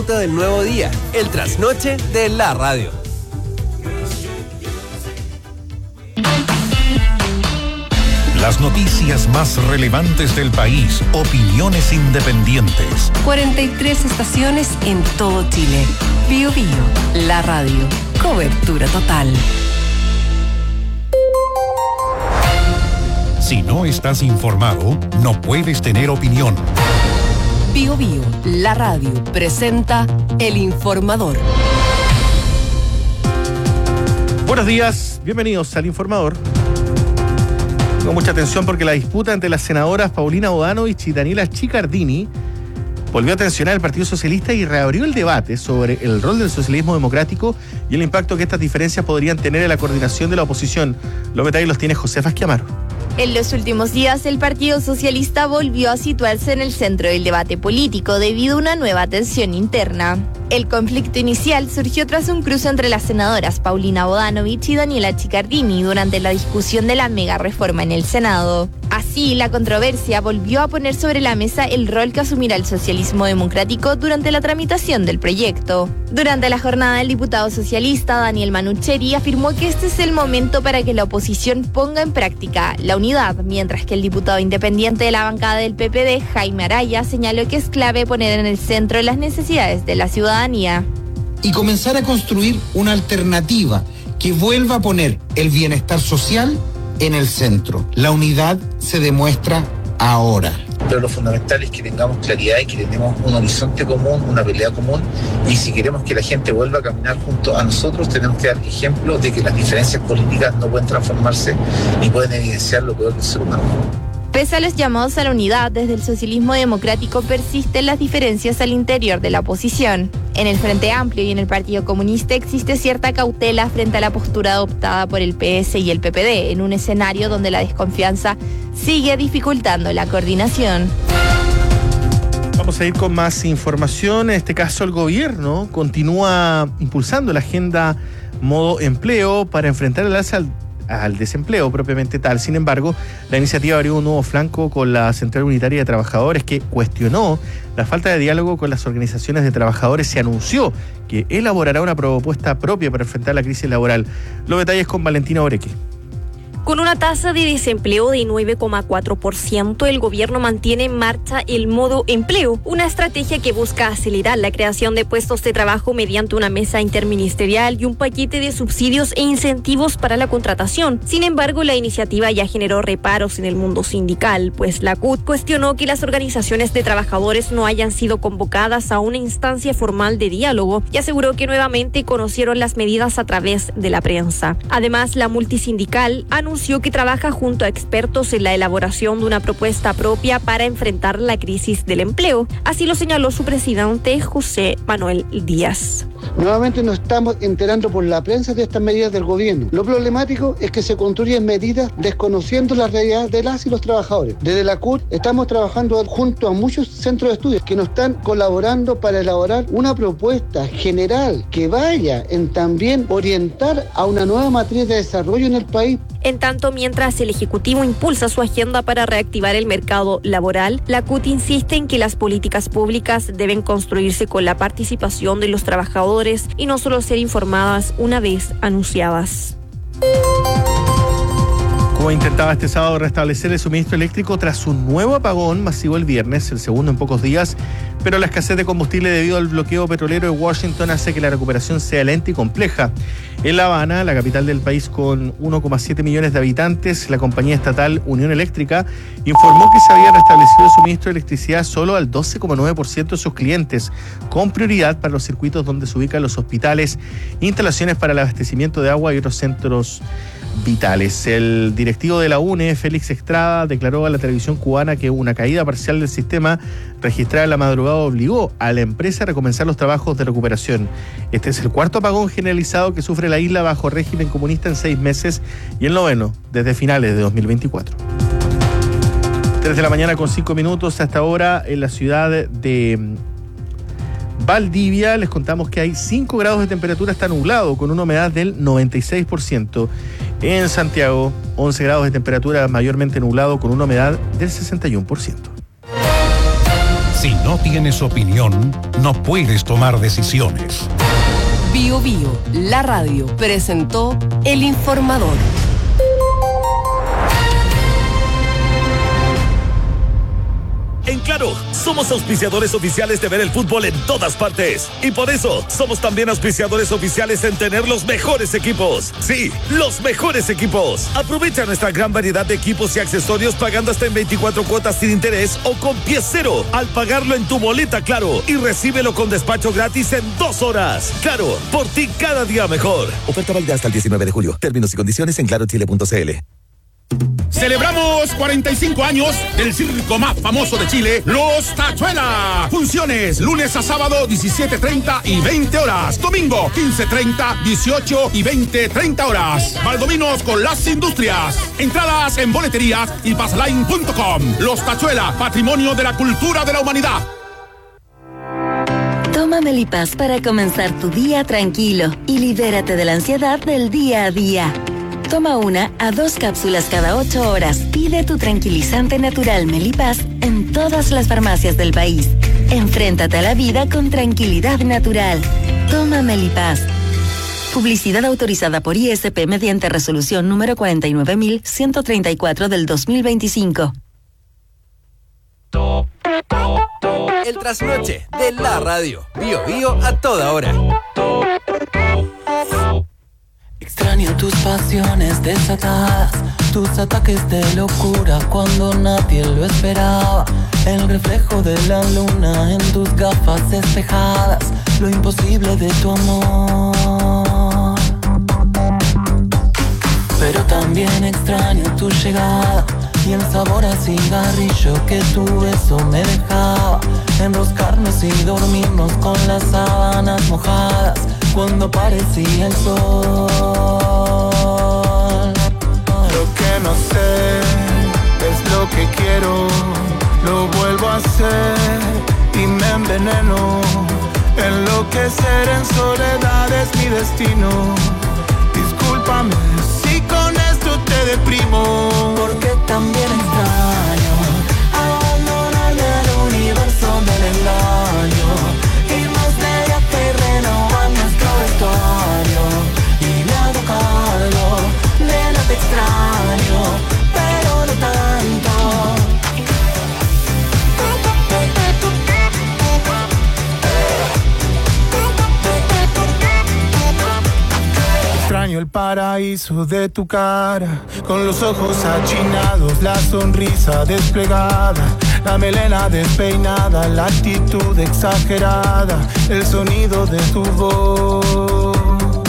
disfruta del nuevo día, el trasnoche de la radio. Las noticias más relevantes del país, opiniones independientes. 43 estaciones en todo Chile. Bío Bío, la radio. Cobertura total. Si no estás informado, no puedes tener opinión. Bío Bío, la radio, presenta El Informador. Buenos días, bienvenidos al Informador. Con mucha atención porque la disputa entre las senadoras Paulina Bodanovich y Daniela Chiccardini volvió a tensionar el Partido Socialista y reabrió el debate sobre el rol del socialismo democrático y el impacto que estas diferencias podrían tener en la coordinación de la oposición. Los detalles los tiene Josefa Esquiamaro. En los últimos días, el Partido Socialista volvió a situarse en el centro del debate político debido a una nueva tensión interna. El conflicto inicial surgió tras un cruce entre las senadoras Paulina Bodanovich y Daniela Chiccardini durante la discusión de la mega reforma en el Senado. Así, la controversia volvió a poner sobre la mesa el rol que asumirá el socialismo democrático durante la tramitación del proyecto. Durante la jornada, el diputado socialista Daniel Manucheri afirmó que este es el momento para que la oposición ponga en práctica la unidad, mientras que el diputado independiente de la bancada del PPD, Jaime Araya, señaló que es clave poner en el centro las necesidades de la ciudadanía. Y comenzar a construir una alternativa que vuelva a poner el bienestar social en el centro. La unidad se demuestra ahora. Pero lo fundamental es que tengamos claridad y que tenemos un horizonte común, una pelea común, y si queremos que la gente vuelva a caminar junto a nosotros, tenemos que dar ejemplo de que las diferencias políticas no pueden transformarse ni pueden evidenciar lo peor del ser humano. Pese a los llamados a la unidad, desde el socialismo democrático persisten las diferencias al interior de la oposición. En el Frente Amplio y en el Partido Comunista existe cierta cautela frente a la postura adoptada por el PS y el PPD, en un escenario donde la desconfianza sigue dificultando la coordinación. Vamos a ir con más información. En este caso, el gobierno continúa impulsando la agenda modo empleo para enfrentar el alza al desempleo propiamente tal. Sin embargo, la iniciativa abrió un nuevo flanco con la Central Unitaria de Trabajadores, que cuestionó la falta de diálogo con las organizaciones de trabajadores. Se anunció que elaborará una propuesta propia para enfrentar la crisis laboral. Los detalles con Valentina Oreque. Con una tasa de desempleo de 9,4%, el gobierno mantiene en marcha el modo empleo, una estrategia que busca acelerar la creación de puestos de trabajo mediante una mesa interministerial y un paquete de subsidios e incentivos para la contratación. Sin embargo, la iniciativa ya generó reparos en el mundo sindical, pues la CUT cuestionó que las organizaciones de trabajadores no hayan sido convocadas a una instancia formal de diálogo y aseguró que nuevamente conocieron las medidas a través de la prensa. Además, la multisindical anunció que trabaja junto a expertos en la elaboración de una propuesta propia para enfrentar la crisis del empleo. Así lo señaló su presidente, José Manuel Díaz. Nuevamente nos estamos enterando por la prensa de estas medidas del gobierno. Lo problemático es que se construyen medidas desconociendo la realidad de las y los trabajadores. Desde la CUT estamos trabajando junto a muchos centros de estudios que nos están colaborando para elaborar una propuesta general que vaya en también orientar a una nueva matriz de desarrollo en el país. En tanto, mientras el Ejecutivo impulsa su agenda para reactivar el mercado laboral, la CUT insiste en que las políticas públicas deben construirse con la participación de los trabajadores y no solo ser informadas una vez anunciadas. Cuba intentaba este sábado restablecer el suministro eléctrico tras un nuevo apagón masivo el viernes, el segundo en pocos días, pero la escasez de combustible debido al bloqueo petrolero de Washington hace que la recuperación sea lenta y compleja. En La Habana, la capital del país con 1,7 millones de habitantes, la compañía estatal Unión Eléctrica informó que se había restablecido el suministro de electricidad solo al 12,9% de sus clientes, con prioridad para los circuitos donde se ubican los hospitales, instalaciones para el abastecimiento de agua y otros centros vitales. El directivo de la UNE, Félix Estrada, declaró a la televisión cubana que una caída parcial del sistema registrada en la madrugada obligó a la empresa a recomenzar los trabajos de recuperación. Este es el cuarto apagón generalizado que sufre la isla bajo régimen comunista en 6 meses y el noveno desde finales de 2024. 3 de la mañana con 5 minutos hasta ahora en la ciudad de Valdivia. Les contamos que hay 5 grados de temperatura, está nublado con una humedad del 96%. En Santiago, 11 grados de temperatura, mayormente nublado con una humedad del 61%. Si no tienes opinión, no puedes tomar decisiones. Bio Bio, la radio, presentó El Informador. En Claro, somos auspiciadores oficiales de ver el fútbol en todas partes. Y por eso, somos también auspiciadores oficiales en tener los mejores equipos. Sí, los mejores equipos. Aprovecha nuestra gran variedad de equipos y accesorios pagando hasta en 24 cuotas sin interés o con pie cero al pagarlo en tu boleta Claro. Y recíbelo con despacho gratis en 2 horas. Claro, por ti cada día mejor. Oferta válida hasta el 19 de julio. Términos y condiciones en clarochile.cl. Celebramos 45 años del circo más famoso de Chile, Los Tachuela. Funciones lunes a sábado 17:30 y 20 horas. Domingo 15:30, 18 y 20:30 horas. Valdominos con las industrias. Entradas en boleterías y pasline.com. Los Tachuela, patrimonio de la cultura de la humanidad. Toma Melipaz para comenzar tu día tranquilo y libérate de la ansiedad del día a día. Toma 1 a 2 cápsulas cada 8 horas. Pide tu tranquilizante natural Melipaz en todas las farmacias del país. Enfréntate a la vida con tranquilidad natural. Toma Melipaz. Publicidad autorizada por ISP mediante resolución número 49.134 del 2025. El trasnoche de la radio. Bio Bio a toda hora. Extraño tus pasiones desatadas, tus ataques de locura cuando nadie lo esperaba. El reflejo de la luna en tus gafas despejadas, lo imposible de tu amor. Pero también extraño tu llegada y el sabor a cigarrillo que tu beso me dejaba. Enroscarnos y dormirnos con las sábanas mojadas cuando parecía el sol. Lo que no sé es lo que quiero, lo vuelvo a hacer y me enveneno. Enloquecer en soledad es mi destino. Discúlpame si con esto te deprimo, porque también extraño abandonarme al universo del engaño. Irnos de viaje y renovar nuestro vestuario. Y me hago cargo, nena te extraño, pero no tanto. Extraño el paraíso de tu cara, con los ojos achinados, la sonrisa desplegada, la melena despeinada, la actitud exagerada, el sonido de tu voz.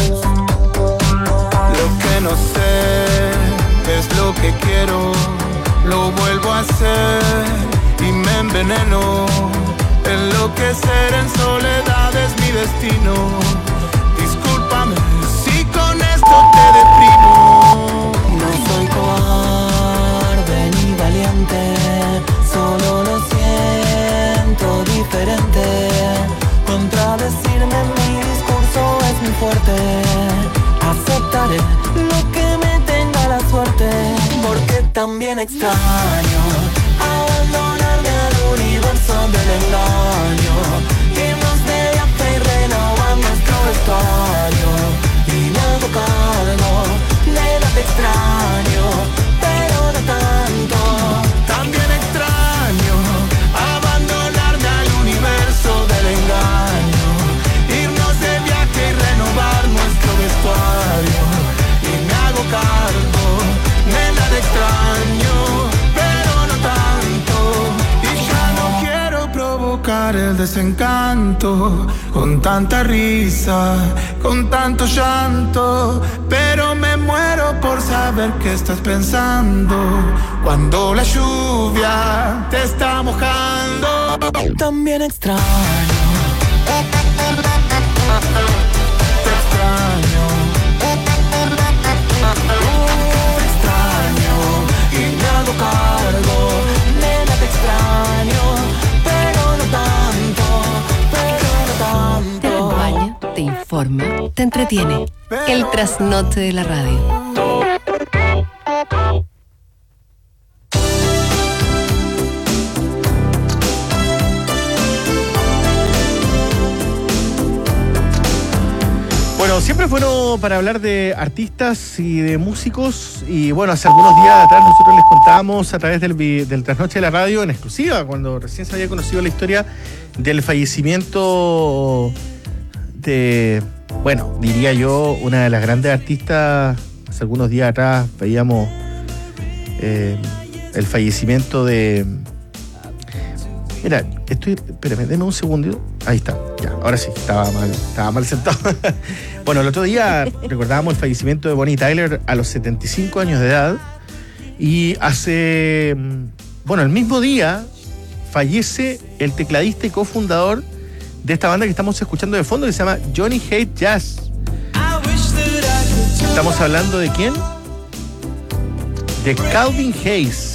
Lo que no sé es lo que quiero, lo vuelvo a hacer y me enveneno. Enloquecer en soledad es mi destino. Discúlpame si con esto te deprimo. No soy cobarde ni valiente, solo lo siento diferente. Contradecirme en mi discurso es muy fuerte. Aceptaré lo que me tenga la suerte, porque también extraño abandonarme al universo del engaño. Irnos de viaje y renovar nuestro vestuario. Y me hago cargo, nena te extraño, pero no tanto. También extraño abandonarme al universo del engaño. Irnos de viaje y renovar nuestro vestuario. Y me hago cargo, nena te extraño, pero no tanto. Y ya no quiero provocar el desencanto con tanta risa, con tanto llanto, pero me muero por saber qué estás pensando cuando la lluvia te está mojando. También extraño, te extraño, te extraño y me hago cargo, nena te extraño, pero no tanto, pero no tanto. Te acompaña, te informa, te entretiene. El trasnoche de la radio. Siempre es bueno para hablar de artistas y de músicos. Y bueno, hace algunos días atrás nosotros les contábamos a través del Trasnoche de la Radio en exclusiva, cuando recién se había conocido la historia del fallecimiento de, bueno, diría yo, una de las grandes artistas. Hace algunos días atrás veíamos el fallecimiento de... Mira, espérame, denme un segundo. Ahí está, ya, ahora sí, estaba mal sentado. Bueno, el otro día recordábamos el fallecimiento de Bonnie Tyler a los 75 años de edad. Y el mismo día fallece el tecladista y cofundador de esta banda que estamos escuchando de fondo, que se llama Johnny Hate Jazz. ¿Estamos hablando de quién? De Calvin Hayes.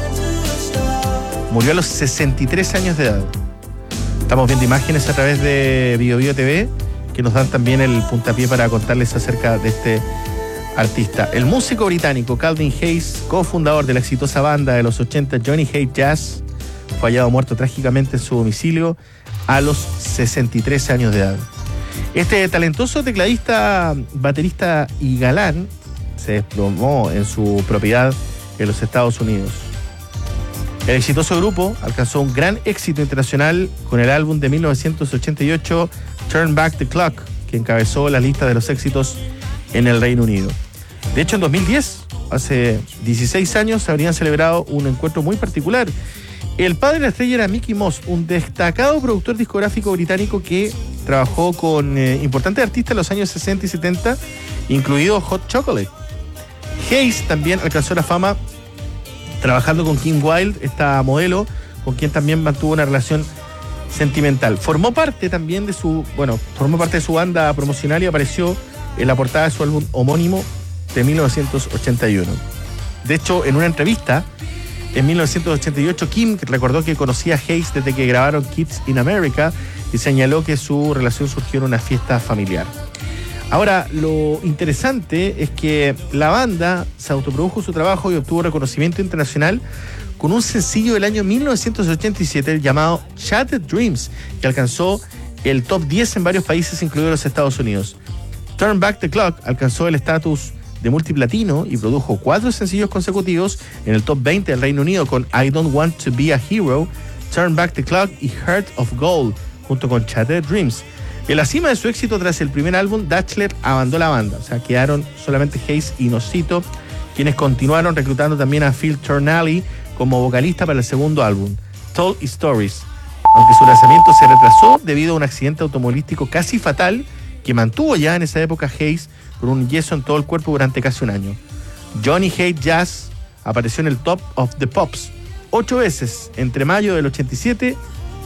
Murió a los 63 años de edad. Estamos viendo imágenes a través de BioBio TV que nos dan también el puntapié para contarles acerca de este artista. El músico británico Calvin Hayes, cofundador de la exitosa banda de los 80 Johnny Hate Jazz, fue hallado muerto trágicamente en su domicilio a los 63 años de edad. Este talentoso tecladista, baterista y galán se desplomó en su propiedad en los Estados Unidos. El exitoso grupo alcanzó un gran éxito internacional con el álbum de 1988 Turn Back the Clock, que encabezó la lista de los éxitos en el Reino Unido. De hecho, en 2010, hace 16 años, habrían celebrado un encuentro muy particular. El padre de la estrella era Mickey Moss, un destacado productor discográfico británico que trabajó con importantes artistas en los años 60 y 70, incluido Hot Chocolate. Hayes también alcanzó la fama trabajando con Kim Wilde, esta modelo, con quien también mantuvo una relación sentimental. Formó parte de su banda promocional y apareció en la portada de su álbum homónimo de 1981. De hecho, en una entrevista en 1988, Kim recordó que conocía a Hayes desde que grabaron Kids in America y señaló que su relación surgió en una fiesta familiar. Ahora, lo interesante es que la banda se autoprodujo su trabajo y obtuvo reconocimiento internacional con un sencillo del año 1987 llamado Shattered Dreams, que alcanzó el top 10 en varios países, incluidos los Estados Unidos. Turn Back the Clock alcanzó el estatus de multiplatino y produjo 4 sencillos consecutivos en el top 20 del Reino Unido con I Don't Want to Be a Hero, Turn Back the Clock y Heart of Gold, junto con Shattered Dreams. En la cima de su éxito tras el primer álbum, Dattler abandonó la banda. O sea, quedaron solamente Hayes y Nocito, quienes continuaron reclutando también a Phil Turnally como vocalista para el segundo álbum, Told Stories, aunque su lanzamiento se retrasó debido a un accidente automovilístico casi fatal que mantuvo ya en esa época Hayes con un yeso en todo el cuerpo durante casi un año. Johnny Hate Jazz apareció en el Top of the Pops 8 veces entre mayo del 87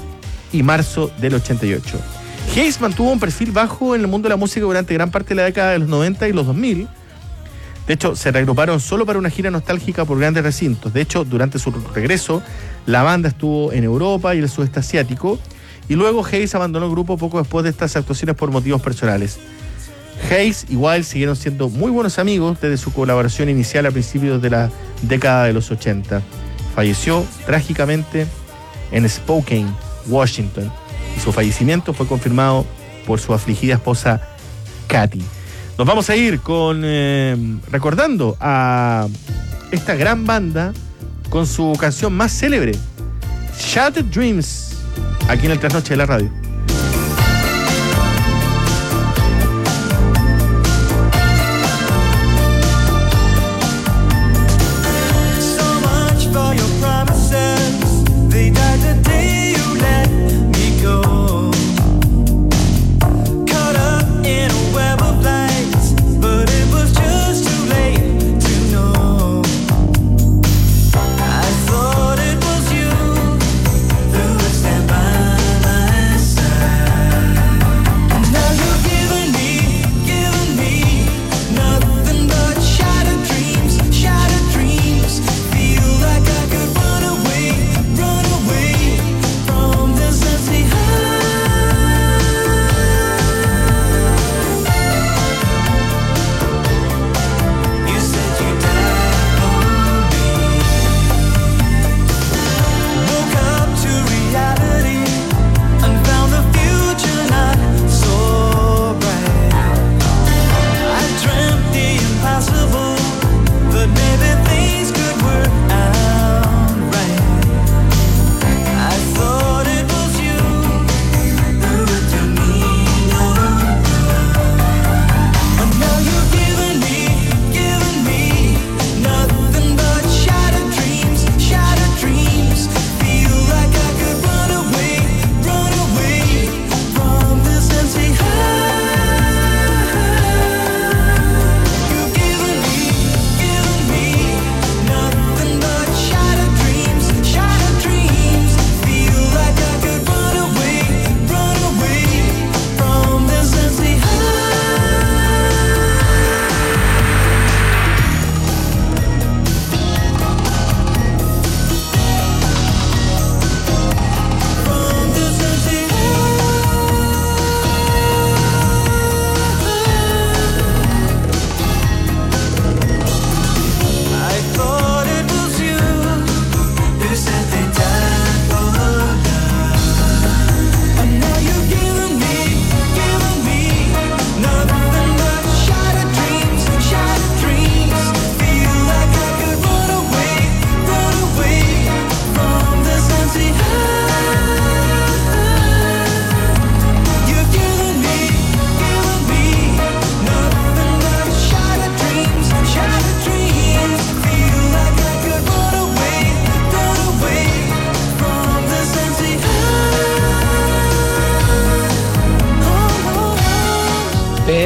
y marzo del 88. Hayes mantuvo un perfil bajo en el mundo de la música durante gran parte de la década de los 90 y los 2000. De hecho, se reagruparon solo para una gira nostálgica por grandes recintos. De hecho, durante su regreso, la banda estuvo en Europa y el sudeste asiático, y luego Hayes abandonó el grupo poco después de estas actuaciones por motivos personales. Hayes y Wilde siguieron siendo muy buenos amigos desde su colaboración inicial a principios de la década de los 80. Falleció trágicamente en Spokane, Washington, y su fallecimiento fue confirmado por su afligida esposa Katy. Nos vamos a ir con recordando a esta gran banda con su canción más célebre, Shattered Dreams, aquí en el Trasnoche de la Radio. Stand by my side.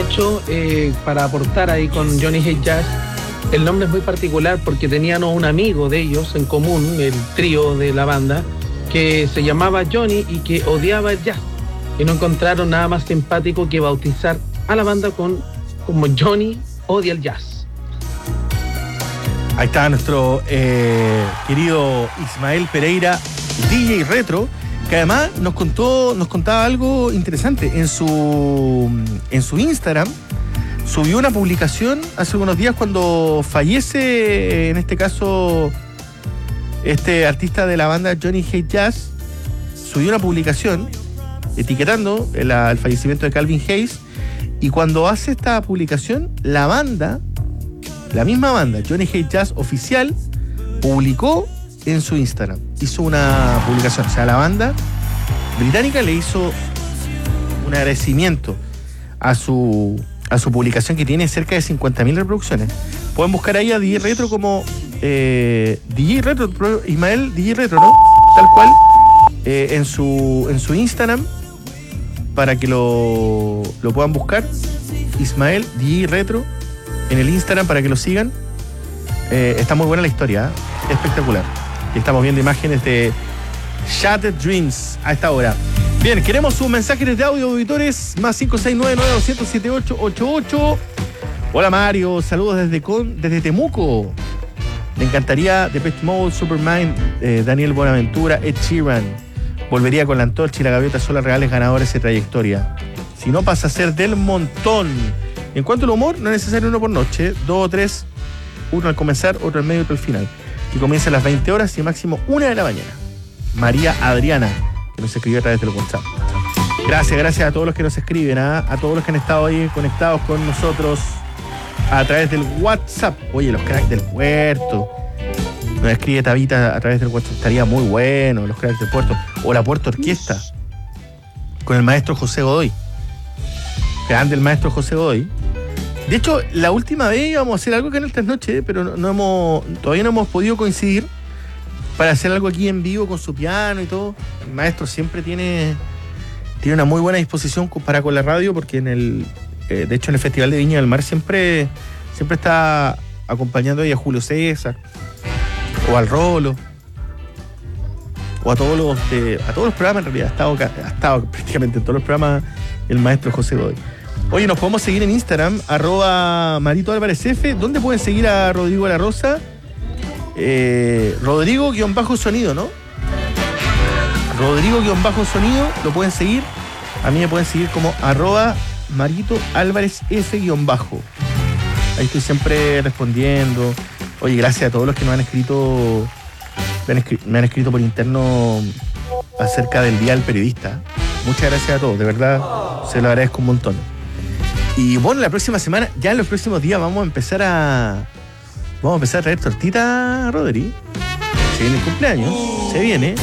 hecho para aportar ahí con Johnny Hate Jazz. El nombre es muy particular porque tenían un amigo de ellos en común, el trío de la banda, que se llamaba Johnny y que odiaba el jazz. Y no encontraron nada más simpático que bautizar a la banda como Johnny odia el jazz. Ahí está nuestro querido Ismael Pereira, DJ Retro, que además nos contaba algo interesante. En su Instagram subió una publicación hace unos días cuando fallece, en este caso, este artista de la banda Johnny Hate Jazz. Subió una publicación etiquetando el fallecimiento de Calvin Hayes, y cuando hace esta publicación, la misma banda, Johnny Hate Jazz Oficial, publicó en su Instagram, hizo una publicación. O sea, la banda británica le hizo un agradecimiento a su publicación, que tiene cerca de 50.000 reproducciones. Pueden buscar ahí a DJ Retro como DJ Retro, Ismael DJ Retro, ¿no? Tal cual, en su Instagram, para que lo puedan buscar. Ismael DJ Retro en el Instagram, para que lo sigan. Está muy buena la historia, ¿eh? Espectacular. Y estamos viendo imágenes de Shattered Dreams a esta hora. Bien, queremos sus mensajes de audio, auditores, más 569-900-7888. Hola Mario, saludos desde Temuco. Me encantaría Depeche Mode, Supermind, Daniel Buenaventura, Ed Sheeran. Volvería con la antorcha y la gaviota, son las reales ganadoras de trayectoria. Si no, pasa a ser del montón. En cuanto al humor, no es necesario uno por noche, 2 o 3, uno al comenzar, otro al medio y otro al final. Que comienza a las 20 horas y máximo 1 de la mañana. María Adriana, que nos escribió a través de los WhatsApp. Gracias a todos los que nos escriben, a todos los que han estado ahí conectados con nosotros a través del WhatsApp. Oye, los cracks del puerto. Nos escribe Tabita a través del WhatsApp. Estaría muy bueno, los cracks del puerto. O la Puerto Orquesta, con el maestro José Godoy. Grande el maestro José Godoy. De hecho, la última vez íbamos a hacer algo acá en el Trasnoche, pero todavía no hemos podido coincidir para hacer algo aquí en vivo con su piano y todo. El maestro siempre tiene una muy buena disposición para con la radio, porque de hecho en el Festival de Viña del Mar siempre está acompañando ahí a Julio César o al Rolo o a todos los programas. En realidad ha estado prácticamente en todos los programas el maestro José Godoy. Oye, nos podemos seguir en Instagram, @Marito Álvarez F. ¿Dónde pueden seguir a Rodrigo La Rosa? Rodrigo-sonido, ¿no? Rodrigo-sonido, lo pueden seguir. A mí me pueden seguir como @Marito Álvarez F-. Ahí estoy siempre respondiendo. Oye, gracias a todos los que nos han escrito, me han escrito por interno acerca del Día del Periodista. Muchas gracias a todos, de verdad, se lo agradezco un montón. Y bueno, la próxima semana, ya en los próximos días, vamos a empezar a traer tortita, Rodri. Se viene el cumpleaños, se viene.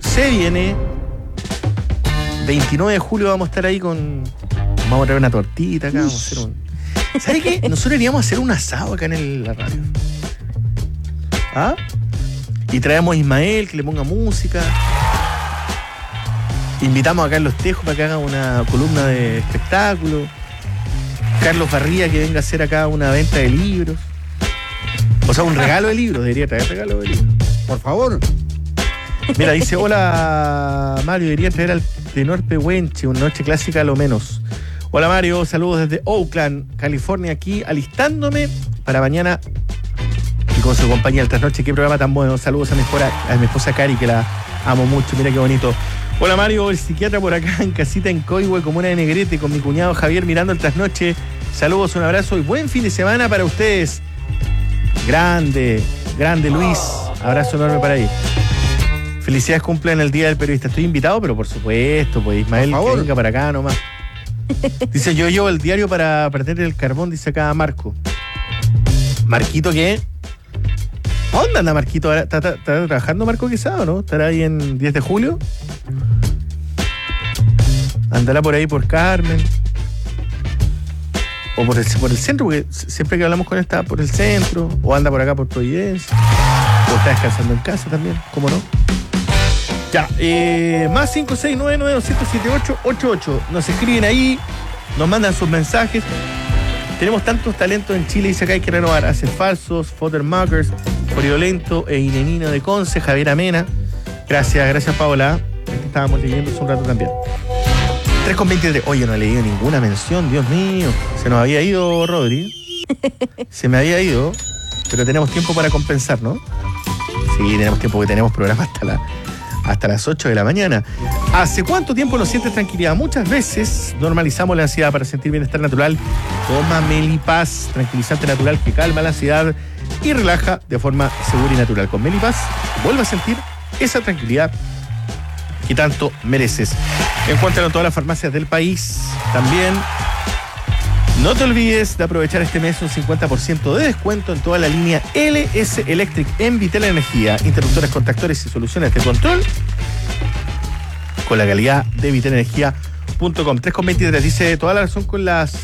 29 de julio vamos a estar ahí vamos a traer una tortita acá, vamos a hacer ¿Sabes qué? Nosotros iríamos a hacer un asado acá en la radio. ¿Ah? Y traemos a Ismael, que le ponga música. Invitamos a Carlos Tejo para que haga una columna de espectáculo. Carlos Barría, que venga a hacer acá una venta de libros. O sea, un regalo de libros. Debería traer regalo de libros. Por favor. Mira, dice, hola Mario, debería traer al tenor Pehuenche, una noche clásica a lo menos. Hola Mario, saludos desde Oakland, California, aquí alistándome para mañana y con su compañía el Trasnoche. Qué programa tan bueno. Saludos a mi esposa Cari, que la amo mucho. Mira qué bonito. Hola Mario, el psiquiatra por acá en casita en Coihue, comuna de Negrete, con mi cuñado Javier mirando el Trasnoche. Saludos, un abrazo y buen fin de semana para ustedes. Grande Luis. Abrazo enorme para ahí. Felicidades, cumple en el Día del Periodista. Estoy invitado, pero por supuesto, pues Ismael, que venga para acá nomás. Dice, yo llevo el diario para perder el carbón, dice acá Marco. ¿Marquito qué? ¿A dónde anda Marquito? ¿Está trabajando Marco Quesada o no? ¿Estará ahí en 10 de julio? ¿Andará por ahí por Carmen? ¿O por el centro? Porque siempre que hablamos con él está por el centro. ¿O anda por acá por Providencia? ¿O está descansando en casa también? ¿Cómo no? Ya, más 569-900-7888. Nos escriben ahí nos mandan sus mensajes. Tenemos tantos talentos en Chile, dice acá hay que renovar. Haces Falsos, Foddermakers, Friolento e Inenino de Conce, Javier Amena. Gracias Paola. Este estábamos leyendo hace un rato también. 3:23. Oye, no he leído ninguna mención, Dios mío. Se nos había ido, Rodri. Se me había ido, pero tenemos tiempo para compensar, ¿no? Sí, tenemos tiempo, porque tenemos programa hasta las 8 de la mañana. ¿Hace cuánto tiempo no sientes tranquilidad? Muchas veces normalizamos la ansiedad. Para sentir bienestar natural, toma Melipaz, tranquilizante natural que calma la ansiedad y relaja de forma segura y natural. Con Melipaz, vuelve a sentir esa tranquilidad que tanto mereces. Encuéntralo en todas las farmacias del país. También no te olvides de aprovechar este mes un 50% de descuento en toda la línea LS Electric en Vitel Energía. Interruptores, contactores y soluciones de control con la calidad de vitelenergia.com. 3:23. Dice toda la razón con las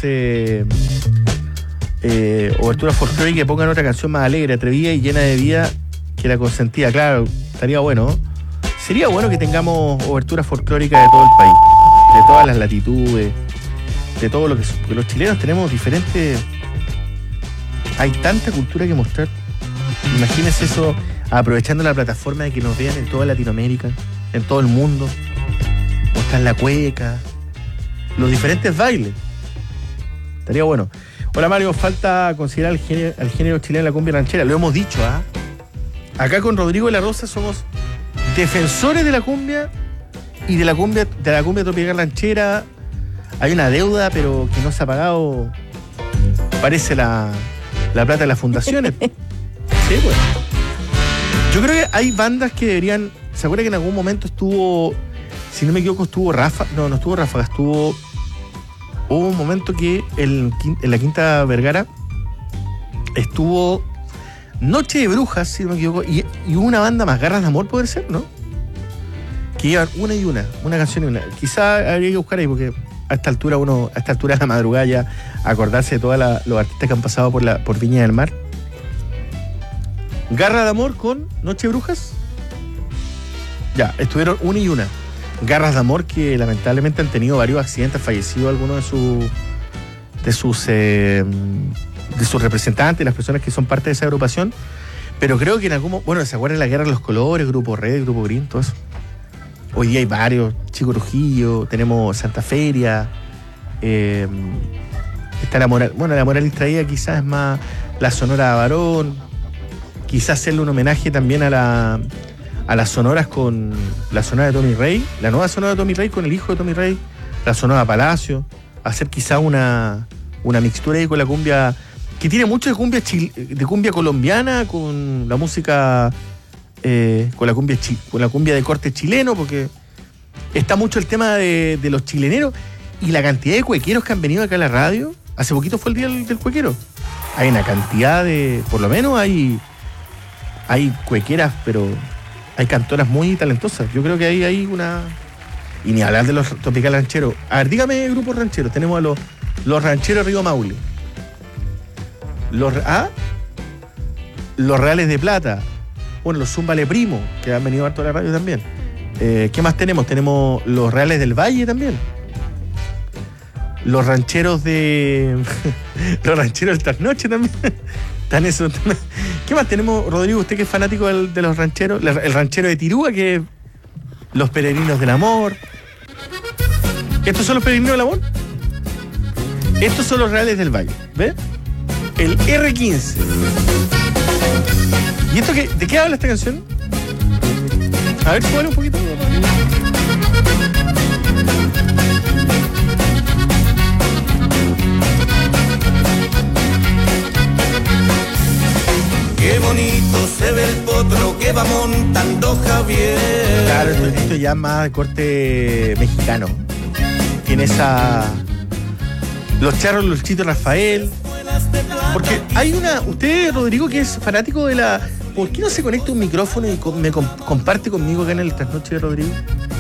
oberturas folclóricas, que pongan otra canción más alegre, atrevida y llena de vida que la consentía. Claro, estaría bueno. Sería bueno que tengamos oberturas folclóricas de todo el país, de todas las latitudes, de todo lo que... Porque los chilenos tenemos diferentes... Hay tanta cultura que mostrar. Imagínense eso, aprovechando la plataforma de que nos vean en toda Latinoamérica, en todo el mundo. Mostrar la cueca, los diferentes bailes. Estaría bueno. Hola Mario, falta considerar al género chileno la cumbia ranchera. Lo hemos dicho, ¿ah? Acá con Rodrigo de la Rosa somos defensores de la cumbia y de la cumbia tropical ranchera. Hay una deuda, pero que no se ha pagado. Parece la plata de las fundaciones. Sí, pues. Yo creo que hay bandas que deberían... ¿Se acuerda que en algún momento estuvo... Si no me equivoco, estuvo Rafa... No estuvo Ráfaga, estuvo... Hubo un momento que en la Quinta Vergara estuvo Noche de Brujas, si no me equivoco, y hubo una banda más, Garras de Amor, puede ser, ¿no? Que llevan una canción y una. Quizá habría que buscar ahí, porque a esta altura de la madrugada ya acordarse de todos los artistas que han pasado por Viña del Mar. Garra de Amor con Noche de Brujas. Ya, estuvieron una y una. Garras de Amor, que lamentablemente han tenido varios accidentes, fallecido algunos de sus representantes, las personas que son parte de esa agrupación. Pero creo que en algún momento, bueno, ¿se acuerdan de la Guerra de los Colores, Grupo Red, Grupo Green, todo eso? Hoy día hay varios, Chico Trujillo, tenemos Santa Feria, está la Moral. Bueno, la Moral Distraída quizás es más la Sonora Varón, quizás hacerle un homenaje también a las sonoras con la Sonora de Tommy Rey, la nueva Sonora de Tommy Rey con el hijo de Tommy Rey, la Sonora Palacio, hacer quizá una mixtura ahí con la cumbia, que tiene mucho de cumbia colombiana, con la música, con la cumbia de corte chileno, porque está mucho el tema de los chileneros y la cantidad de cuequeros que han venido acá a la radio. Hace poquito fue el día del cuequero. Hay una cantidad de, por lo menos hay cuequeras, pero hay cantoras muy talentosas. Yo creo que ahí hay una... Y ni hablar de los tropical rancheros. A ver, dígame grupos rancheros. Tenemos a los rancheros Río Maule. Los Reales de Plata. Bueno, los Zúmbale Primo, que han venido harto a la radio también. ¿Qué más tenemos? Tenemos los Reales del Valle también. Los rancheros de... los rancheros del Trasnoche también. Están eso. ¿Qué más tenemos, Rodrigo? Usted que es fanático de los rancheros. El ranchero de Tirúa, que es los Peregrinos del Amor. ¿Estos son los Peregrinos del Amor? Estos son los Reales del Valle. ¿Ves? El R15. ¿Y esto qué? ¿De qué habla esta canción? A ver, súbale un poquito. Qué bonito se ve el potro que va montando Javier. Claro, esto ya más de corte mexicano. Tiene los charros, los Chito Rafael. Porque hay usted, Rodrigo, que es fanático de la... ¿Por qué no se conecta un micrófono y me comparte conmigo acá en el Trasnoche de Rodrigo?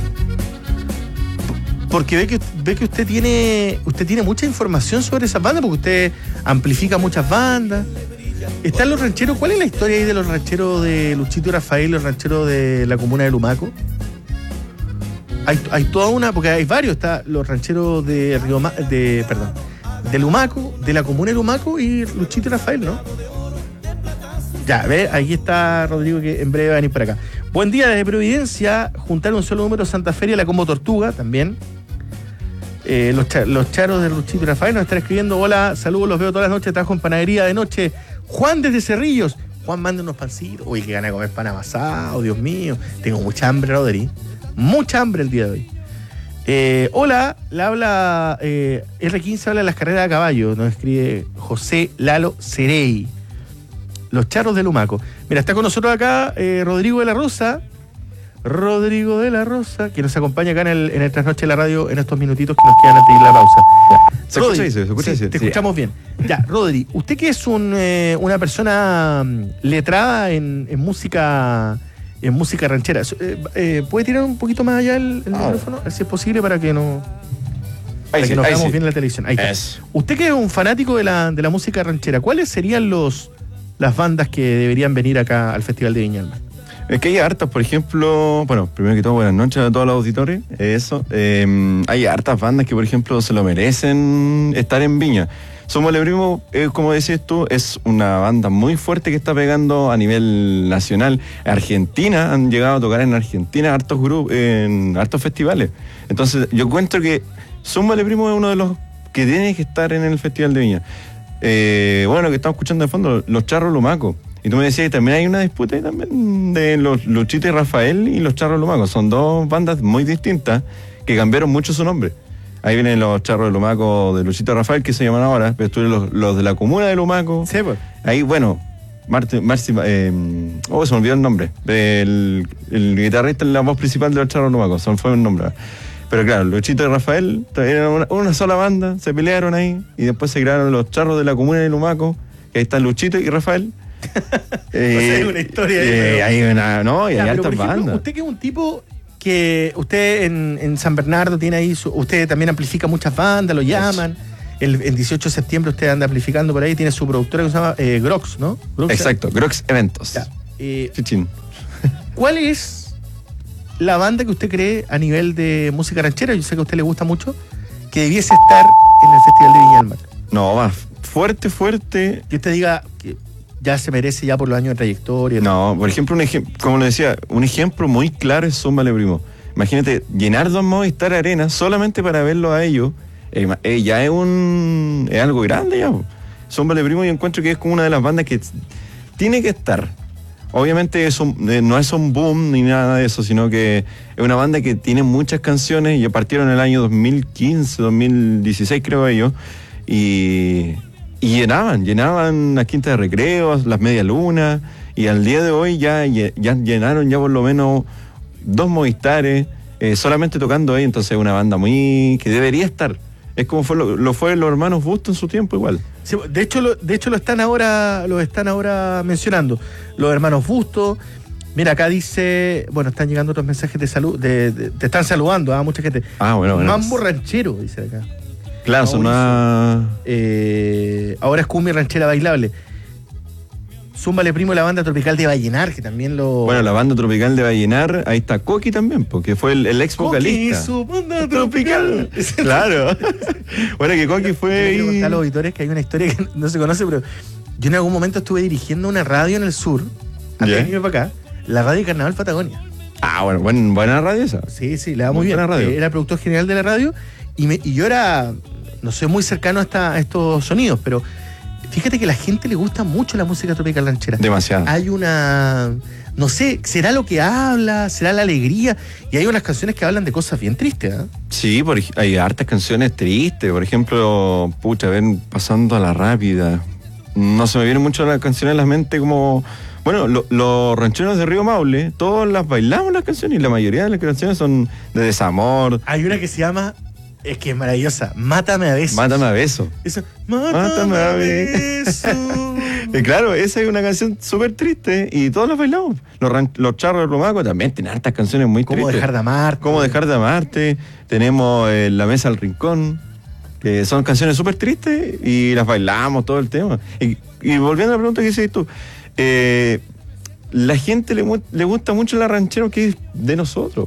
Porque ve que usted tiene mucha información sobre esas bandas, porque usted amplifica muchas bandas. ¿Están los rancheros? ¿Cuál es la historia ahí de los rancheros de Luchito y Rafael, los rancheros de la comuna de Lumaco? Hay toda una, porque hay varios, está los rancheros de de Lumaco, de la comuna de Lumaco y Luchito y Rafael, ¿no? Ya, ve, aquí está Rodrigo que en breve va a venir para acá. Buen día desde Providencia, juntar un solo número Santa Feria, la Combo Tortuga también. Los charos de Luchito y Rafael nos están escribiendo, hola, saludos, los veo todas las noches, trabajo en panadería de noche. Juan desde Cerrillos. Juan, manda unos pancitos. Uy, que gana de comer pan amasado, Dios mío. Tengo mucha hambre, Rodri. Mucha hambre el día de hoy. Hola, le habla R15, habla de las carreras a caballo. Nos escribe José Lalo Cerey. Los charros de Lumaco. Mira, está con nosotros acá Rodrigo de la Rosa. Rodrigo de la Rosa, que nos acompaña acá en el Trasnoche de la Radio en estos minutitos que nos quedan antes de ir a la pausa. ¿Se escucha eso? ¿Se escucha eso? Te escuchamos bien. Ya, Rodri, usted que es una persona letrada en música ranchera, ¿puede tirar un poquito más allá el micrófono? Si es posible, para que nos veamos bien en la televisión. Ahí está. Usted que es un fanático de la música ranchera, ¿cuáles serían las bandas que deberían venir acá al Festival de Viña del Mar? Es que hay hartas, por ejemplo, bueno, primero que todo, buenas noches a todos los auditores. Hay hartas bandas que, por ejemplo, se lo merecen estar en Viña. Somosle Primo, como decías tú, es una banda muy fuerte que está pegando a nivel nacional. Argentina, han llegado a tocar en Argentina hartos grupos, en hartos festivales. Entonces, yo encuentro que Somosle Primo es uno de los que tiene que estar en el Festival de Viña. Bueno, lo que estamos escuchando de fondo, los Charros Lumaco. Y tú me decías que también hay una disputa ahí también de los Luchito y Rafael y los Charros Lumaco. Son dos bandas muy distintas que cambiaron mucho su nombre. Ahí vienen los Charros de Lumaco de Luchito y Rafael, que se llaman ahora, pero estuvieron los de la comuna de Lumaco. Sí, pues. Ahí, bueno, se me olvidó el nombre. El guitarrista en la voz principal de los Charros de Lumaco, se me fue el nombre. Pero claro, Luchito y Rafael eran una sola banda, se pelearon ahí y después se crearon los Charros de la comuna de Lumaco, que ahí están Luchito y Rafael. Hay una historia ahí. Hay hartas bandas. Usted que es un tipo que usted en San Bernardo tiene ahí, usted también amplifica muchas bandas, lo llaman. El 18 de septiembre usted anda amplificando por ahí, tiene su productora que se llama Grox, ¿no? Grox, exacto, Grox Eventos. ¿Cuál es la banda que usted cree a nivel de música ranchera? Yo sé que a usted le gusta mucho, que debiese estar en el Festival de Viña del Mar. No, más fuerte. Que usted diga que ya se merece ya por los años de trayectoria. No, por ejemplo, como le decía, un ejemplo muy claro es Somosle Primo. Imagínate, llenar dos Movistar Arena solamente para verlo a ellos, ya es algo grande ya. Somosle Primo yo encuentro que es como una de las bandas que tiene que estar. Obviamente no es un boom ni nada de eso, sino que es una banda que tiene muchas canciones y partieron en el año 2015, 2016 creo ellos, y llenaban las quintas de recreo, las media luna, y al día de hoy ya llenaron ya por lo menos 2 Movistares, solamente tocando ahí. Entonces es una banda que debería estar. Es como lo fue los hermanos Busto en su tiempo igual. Sí, de hecho lo están ahora mencionando. Los hermanos Busto. Mira, acá dice, bueno, están llegando otros mensajes de salud, te están saludando a mucha gente. Bueno. Mambo ranchero, dice acá. Claro, son más... ahora es cumbia ranchera bailable. Zúmbale Primo, la banda tropical de Vallenar, que también lo... Bueno, la banda tropical de Vallenar, ahí está Coqui también, porque fue el ex vocalista. Coqui, su banda tropical. Claro. Bueno, que Coqui fue... Quiero contar a los auditores que hay una historia que no se conoce, pero yo en algún momento estuve dirigiendo una radio en el sur, antes de irme para acá, la radio Carnaval Patagonia. Bueno, buena radio esa. Sí, le da muy bien. Radio. Era productor general de la radio y yo era... No soy muy cercano a estos sonidos, pero fíjate que a la gente le gusta mucho la música tropical ranchera. Demasiado. Hay una... No sé, ¿será lo que habla? ¿Será la alegría? Y hay unas canciones que hablan de cosas bien tristes, ¿eh? Sí, hay hartas canciones tristes. Por ejemplo, ven Pasando a la Rápida. No se me vienen mucho las canciones a la mente como... Bueno, los rancheros de Río Maule, todas las bailamos las canciones y la mayoría de las canciones son de desamor. Hay una que se llama... Es que es maravillosa. Mátame a besos. Mátame a besos. Eso. Mátame a besos. Claro, esa es una canción súper triste y todos la bailamos. Los Charros de Lumaco también tienen hartas canciones muy tristes. ¿Cómo dejar de amarte? Tenemos La Mesa al Rincón, que son canciones súper tristes y las bailamos todo el tema. Y volviendo a la pregunta que hiciste tú, la gente le gusta mucho la ranchera que es de nosotros.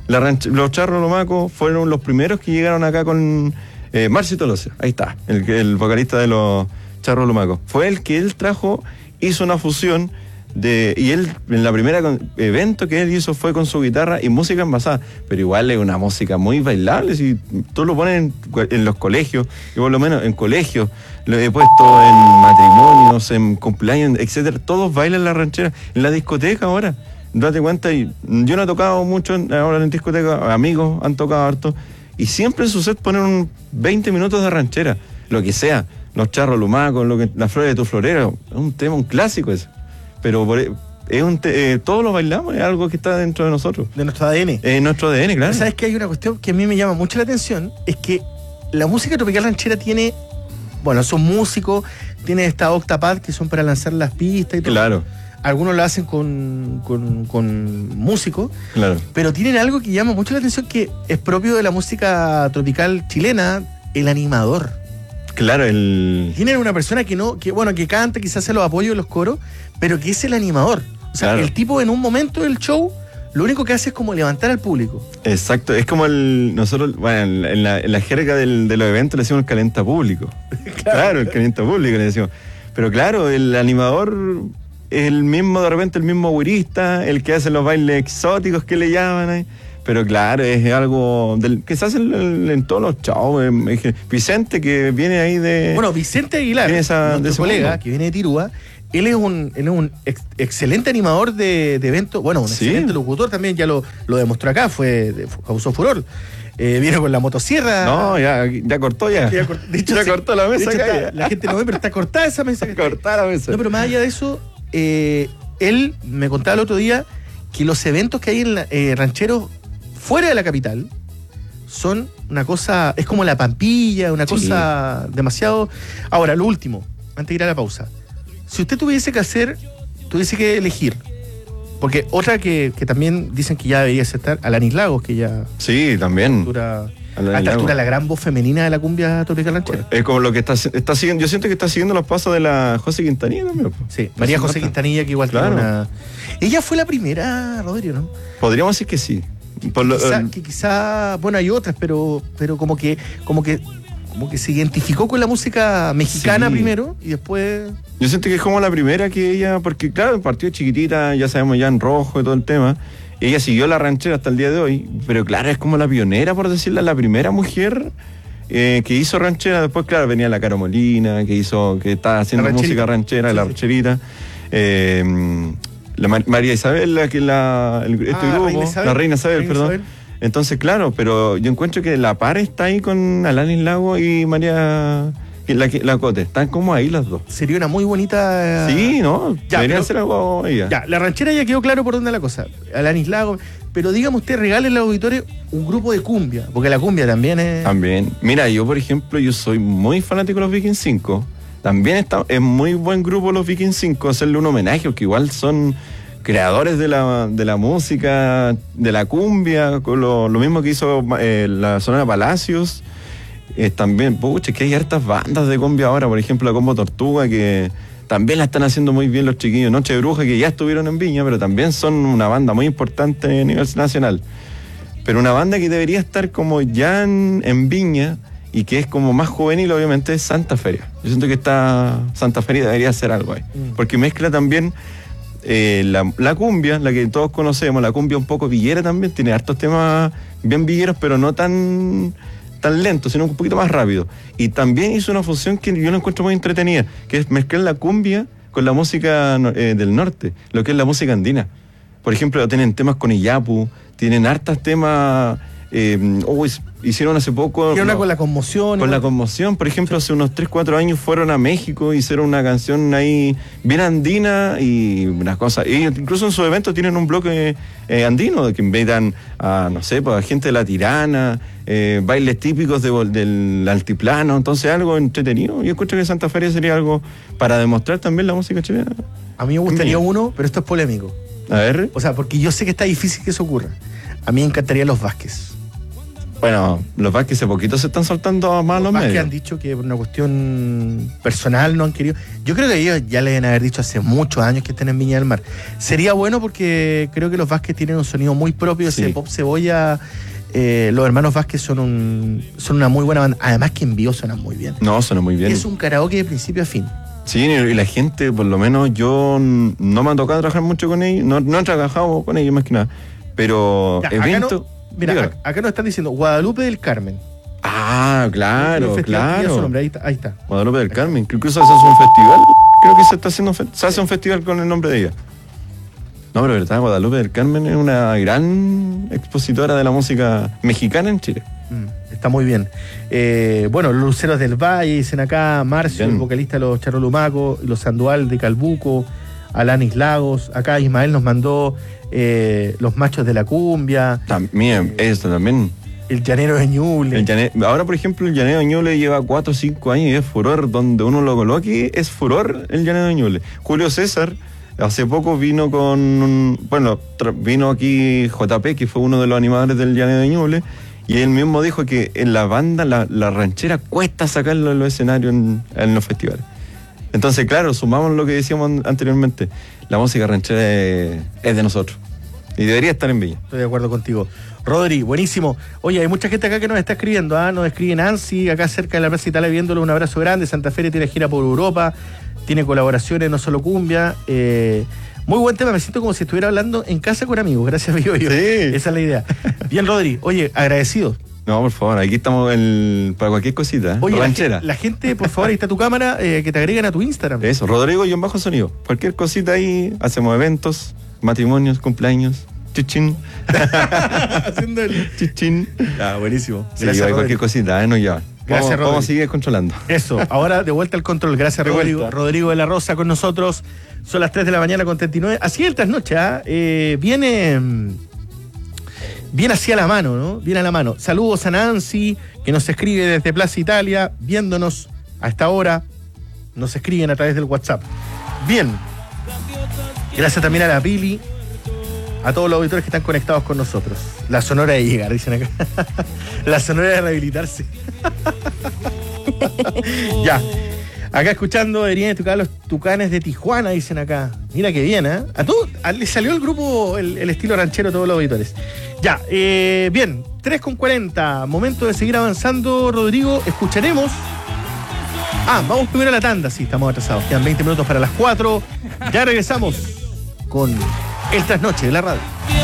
Los Charros Lomacos fueron los primeros que llegaron acá con Marcio Tolosa. Ahí está, el vocalista de los Charros Lomacos. Fue el que él trajo, hizo una fusión y él, en la primera evento que él hizo fue con su guitarra y música envasada, pero igual es una música muy bailable. Si tú lo pones en los colegios, yo por lo menos en colegios lo he puesto en matrimonios, en cumpleaños, etcétera, todos bailan la ranchera. En la discoteca ahora, date cuenta, yo no he tocado mucho ahora en discoteca, amigos han tocado harto, y siempre en su set ponen 20 minutos de ranchera, lo que sea, los Charros Lomacos, las flores de tu florero, es un tema, un clásico ese. Pero todos lo bailamos, es algo que está dentro de nosotros. De nuestro ADN. Nuestro ADN, claro. ¿Sabes que hay una cuestión que a mí me llama mucho la atención? Es que la música tropical ranchera tiene, bueno, son músicos, tiene esta octapad que son para lanzar las pistas y todo. Claro. Algunos lo hacen con músicos, claro, pero tienen algo que llama mucho la atención, que es propio de la música tropical chilena, el animador. Claro, Tienen una persona que canta, quizás se los apoya en los coros, pero que es el animador. O sea, claro, el tipo en un momento del show, lo único que hace es como levantar al público. Exacto, es como nosotros, bueno, en la jerga de los eventos le decimos el calenta público. Claro, el calenta público le decimos. Pero claro, el animador es el mismo, de repente el mismo güirista, el que hace los bailes exóticos que le llaman ahí. Pero claro, es algo que se hace en todos los shows. Vicente, que viene ahí de... Bueno, Vicente Aguilar, nuestro colega, que viene de Tirúa, él es un excelente animador de eventos. Bueno, un excelente locutor también, ya lo demostró acá, causó furor. Vino con la motosierra. No, ya cortó ya. Ya cortó la mesa acá. La gente no ve, pero está cortada esa mesa. Está cortada la mesa. No, pero más allá de eso, él me contaba el otro día que los eventos que hay en rancheros fuera de la capital son una cosa, es como la Pampilla, una cosa demasiado... Ahora, lo último, antes de ir a la pausa. Si usted tuviese que elegir, porque otra que también dicen que ya debería estar, Alanis Lagos, que ya... Sí, también. A esta altura la gran voz femenina de la cumbia tropical ranchera. Es como lo que está siguiendo, yo siento que está siguiendo los pasos de la José Quintanilla también. Sí, María José Quintanilla, que igual tiene una... Ella fue la primera, Rodrigo, ¿no? Podríamos decir que sí. Quizá, bueno, hay otras, pero como que se identificó con la música mexicana primero y después... Yo siento que es como la primera que ella, porque claro, partió chiquitita, ya sabemos, ya en rojo y todo el tema. Ella siguió la ranchera hasta el día de hoy, pero claro, es como la pionera, por decirlo, la primera mujer que hizo ranchera. Después, claro, venía la Caro Molina, que estaba haciendo música ranchera, la rancherita. La María Isabel, grupo, la Reina Isabel, perdón. Entonces, claro, pero yo encuentro que la par está ahí con Alanis Lagos y María la Cote. Están como ahí las dos. Sería una muy bonita... Sí, ¿no? Debería hacer algo ella. Ya, la ranchera ya quedó claro por dónde la cosa. Alanis Lagos. Pero dígame usted, regale al auditorio un grupo de cumbia, porque la cumbia también es... También. Mira, yo, por ejemplo, yo soy muy fanático de los Vikings 5. También es muy buen grupo los Vikings 5, hacerle un homenaje, porque igual son creadores de la música, de la cumbia, con lo mismo que hizo la Sonora Palacios. También, pucha, que hay hartas bandas de cumbia ahora, por ejemplo la Combo Tortuga, que también la están haciendo muy bien los chiquillos. Noche de Bruja, que ya estuvieron en Viña, pero también son una banda muy importante a nivel nacional. Pero una banda que debería estar como ya en Viña, y que es como más juvenil, obviamente, es Santa Feria. Yo siento que Santa Feria debería hacer algo ahí, porque mezcla también la cumbia, la que todos conocemos, la cumbia un poco villera también, tiene hartos temas bien villeros, pero no tan lentos, sino un poquito más rápido. Y también hizo una fusión que yo la encuentro muy entretenida, que es mezclar la cumbia con la música del norte, lo que es la música andina. Por ejemplo, tienen temas con Iyapu, tienen hartos temas... hicieron hace poco... ¿Qué onda con la conmoción? Con la conmoción, por ejemplo, hace unos 3-4 años fueron a México, hicieron una canción ahí bien andina y unas cosas. Y incluso en sus eventos tienen un bloque andino, que invitan a, no sé, pues, a gente de La Tirana, bailes típicos del altiplano, entonces algo entretenido. Yo encuentro que Santa Feria sería algo para demostrar también la música chilena. A mí me gustaría uno, pero esto es polémico. A ver. O sea, porque yo sé que está difícil que eso ocurra. A mí me encantaría Los Vázquez. Bueno, los Vázquez hace poquito se están soltando más a los medios. Que han dicho que por una cuestión personal no han querido. Yo creo que ellos ya le deben haber dicho hace muchos años que estén en Viña del Mar. Sería bueno porque creo que los Vázquez tienen un sonido muy propio, ese pop cebolla. Los hermanos Vázquez son una muy buena banda. Además que en vivo suenan muy bien. No, suenan muy bien. Es un karaoke de principio a fin. Sí, y la gente, por lo menos yo no me ha tocado trabajar mucho con ellos, no he trabajado con ellos más que nada. Pero ya, evento. Mira, acá nos están diciendo Guadalupe del Carmen. Ah, claro, claro. Su nombre, ahí está. Guadalupe del Carmen, que incluso se hace un festival. Creo que se hace un festival con el nombre de ella. No, pero verdad, Guadalupe del Carmen es una gran expositora de la música mexicana en Chile. Está muy bien. Bueno, los Luceros del Valle, dicen acá, Marcio, el vocalista de los Charolumacos, los Sandoval de Calbuco, Alanis Lagos. Acá Ismael nos mandó los Machos de la Cumbia. También, esto también. El Llanero de Ñuble. Ahora, por ejemplo, el Llanero de Ñuble lleva 4 o 5 años y es furor. Donde uno lo coloque, es furor el Llanero de Ñuble. Julio César hace poco vino vino aquí JP, que fue uno de los animadores del Llanero de Ñuble, y él mismo dijo que en la banda, la ranchera, cuesta sacarlo en los escenarios en los festivales. Entonces, claro, sumamos lo que decíamos anteriormente. La música ranchera es de nosotros y debería estar en Viña. Estoy de acuerdo contigo. Rodri, buenísimo. Oye, hay mucha gente acá que nos está escribiendo, nos escribe Nancy, acá cerca de la Plaza Italia, viéndolo, un abrazo grande. Santa Fe tiene gira por Europa, tiene colaboraciones, no solo cumbia. Muy buen tema, me siento como si estuviera hablando en casa con amigos. Gracias, Bio. Sí. Esa es la idea. Bien, Rodri, oye, agradecido. No, por favor, aquí estamos para cualquier cosita. Oye, ranchera. La gente, por favor, ahí está tu cámara, que te agreguen a tu Instagram. Eso, Rodrigo-Sonido. Cualquier cosita ahí, hacemos eventos, matrimonios, cumpleaños. Chichín. Haciendo el chichín. Buenísimo. Sí, gracias, cualquier cosita, nos lleva. Gracias, Rodrigo. Vamos a seguir controlando. Eso, ahora de vuelta al control. Gracias, Rodrigo. Rodrigo de la Rosa con nosotros. Son las 3 de la mañana con 39. Así es el trasnoche, viene así a la mano, ¿no? Viene a la mano. Saludos a Nancy, que nos escribe desde Plaza Italia, viéndonos a esta hora. Nos escriben a través del WhatsApp. Bien. Gracias también a la Pili, a todos los auditores que están conectados con nosotros. La sonora de llegar, dicen acá. La sonora de rehabilitarse. Ya. Acá escuchando, deberían tocar los Tucanes de Tijuana, dicen acá. Mira qué bien, ¿eh? A todos le salió el grupo, el estilo ranchero a todos los auditores. Ya, bien, 3:40. Momento de seguir avanzando, Rodrigo. Escucharemos. Vamos primero a la tanda. Sí, estamos atrasados. Quedan 20 minutos para las 4. Ya regresamos con el trasnoche de la radio.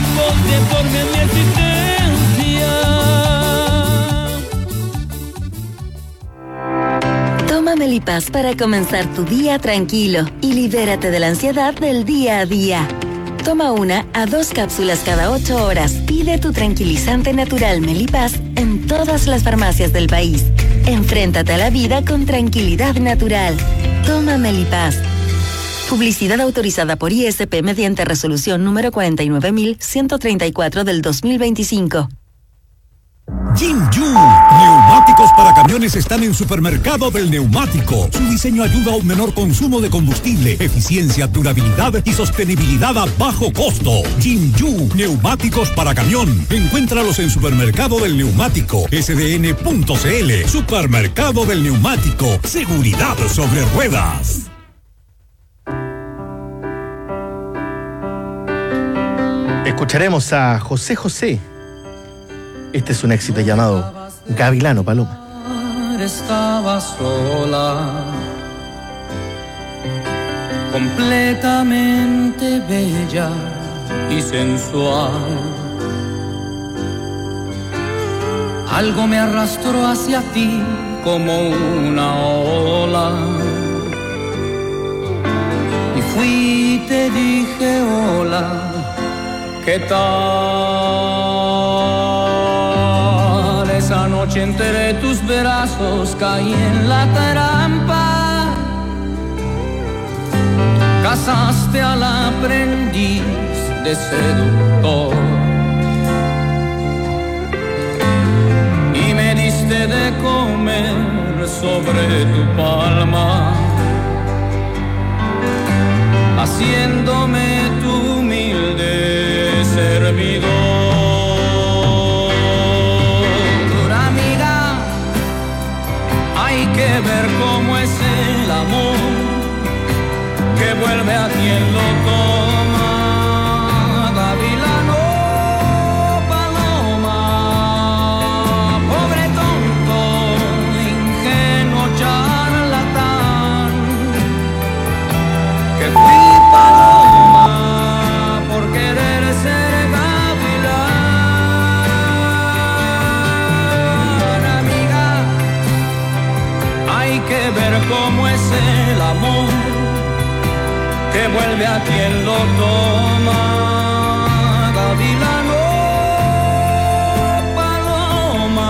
Toma Melipaz para comenzar tu día tranquilo y libérate de la ansiedad del día a día. Toma 1 a 2 cápsulas cada 8 horas. Pide tu tranquilizante natural Melipaz en todas las farmacias del país. Enfréntate a la vida con tranquilidad natural. Toma Melipaz. Publicidad autorizada por ISP mediante resolución número 49134 del 2025. Jinju, neumáticos para camiones están en Supermercado del Neumático. Su diseño ayuda a un menor consumo de combustible, eficiencia, durabilidad y sostenibilidad a bajo costo. Jinju, neumáticos para camión. Encuéntralos en Supermercado del Neumático, sdn.cl. Supermercado del Neumático, seguridad sobre ruedas. Escucharemos a José José. Este es un éxito llamado Gavilano Paloma. Estaba sola, completamente bella y sensual. Algo me arrastró hacia ti como una ola. Y fui y te dije hola, ¿qué tal? Esa noche entre tus brazos caí en la trampa. Casaste al aprendiz de seductor y me diste de comer sobre tu palma, haciéndome tu humilde servidor. quien lo toma. Gavilano, paloma, pobre tonto, ingenuo charlatán, que fui paloma por querer ser gavilán. Amiga, hay que ver cómo es el amor que vuelve a quien lo toma. Gavilano, paloma.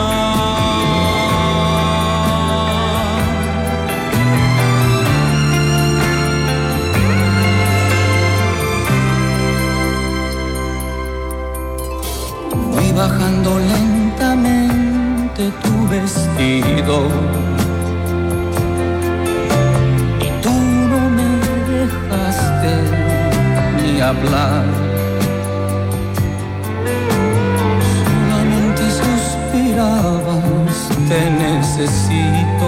Fui bajando lentamente tu vestido y tú no me dejaste ni hablar. Solamente suspirabas, te necesito.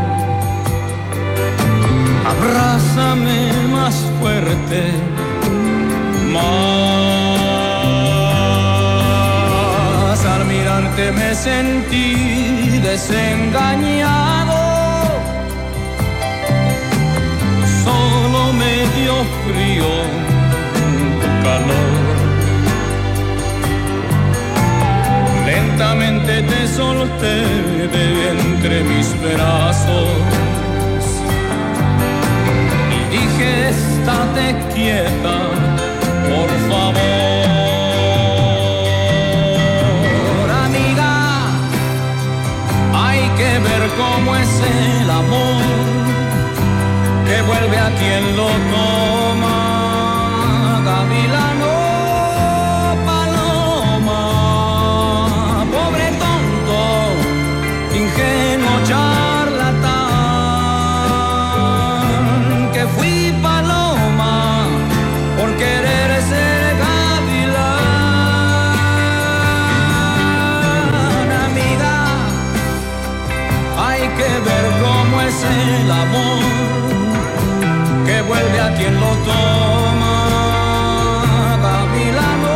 Abrázame más fuerte, más. Al mirarte me sentí desengañado. Solo me dio frío tu calor. Lentamente te solté de entre mis brazos y dije, estate quieta, por favor. Amiga, hay que ver cómo es el amor que vuelve a quien lo toma. Gavilano, paloma, pobre tonto, ingenuo charlatán, que fui paloma por querer ser gavilán. Amiga, hay que ver cómo es el amor que vuelve a quien lo toma. Gavilano,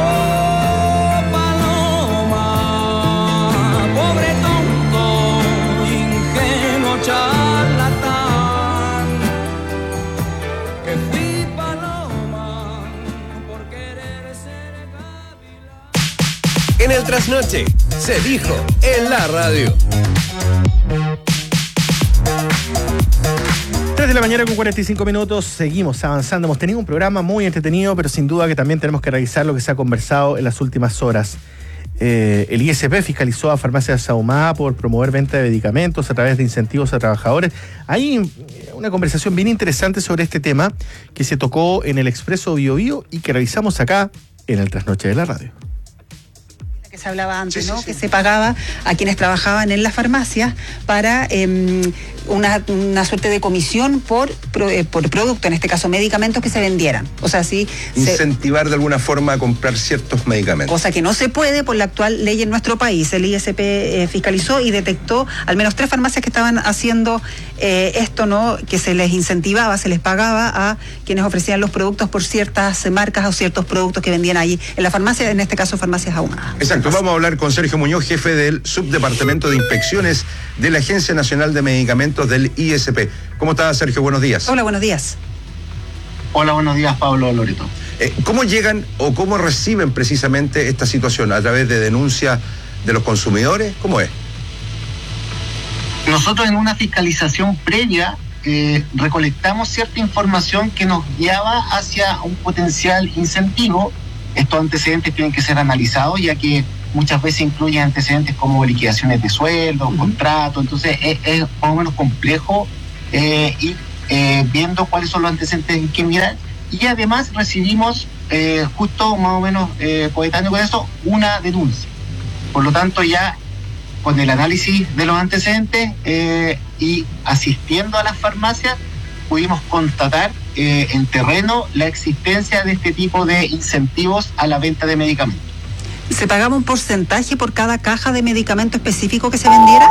paloma, pobre tonto, ingenuo charlatán, que fui paloma por querer ser gavilán. En el trasnoche se dijo en la radio. 3 de la mañana con 45 minutos, seguimos avanzando. Hemos tenido un programa muy entretenido, pero sin duda que también tenemos que revisar lo que se ha conversado en las últimas horas. El ISP fiscalizó a Farmacias Ahumada por promover venta de medicamentos a través de incentivos a trabajadores. Hay una conversación bien interesante sobre este tema que se tocó en el Expreso Bio Bio y que revisamos acá en el Trasnoche de la Radio. Que se hablaba antes, ¿no? Que se pagaba a quienes trabajaban en las farmacias para una suerte de comisión por producto, en este caso medicamentos que se vendieran. O sea, sí. Incentivar de alguna forma a comprar ciertos medicamentos. Cosa que no se puede por la actual ley en nuestro país. El ISP fiscalizó y detectó al menos 3 farmacias que estaban haciendo esto, ¿no? Que se les incentivaba, se les pagaba a quienes ofrecían los productos por ciertas marcas o ciertos productos que vendían ahí en la farmacia, en este caso Farmacias Ahumada. Exacto, vamos a hablar con Sergio Muñoz, jefe del Subdepartamento de Inspecciones de la Agencia Nacional de Medicamentos del ISP. ¿Cómo está, Sergio? Buenos días. Hola, buenos días. Hola, buenos días, Pablo Loreto. ¿Cómo llegan o cómo reciben precisamente esta situación? ¿A través de denuncias de los consumidores? ¿Cómo es? Nosotros en una fiscalización previa recolectamos cierta información que nos guiaba hacia un potencial incentivo. Estos antecedentes tienen que ser analizados, ya que muchas veces incluyen antecedentes como liquidaciones de sueldo, contratos, entonces es más o menos complejo ir viendo cuáles son los antecedentes que mirar. Y además recibimos justo más o menos coetáneo con eso, una denuncia. Por lo tanto, ya con el análisis de los antecedentes y asistiendo a las farmacias, pudimos constatar en terreno la existencia de este tipo de incentivos a la venta de medicamentos. ¿Se pagaba un porcentaje por cada caja de medicamento específico que se vendiera?